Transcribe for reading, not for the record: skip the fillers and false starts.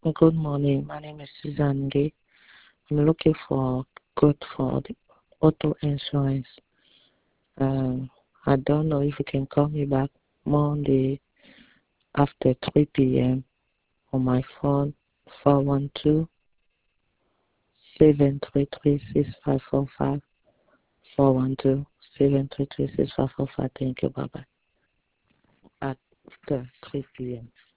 Good morning. My name is Susan Gay. I'm looking for quote for the auto insurance. I don't know if you can call me back Monday after 3 p.m. on my phone 412-733-6545. 412-733-6545. Thank you. Bye bye. After 3 p.m.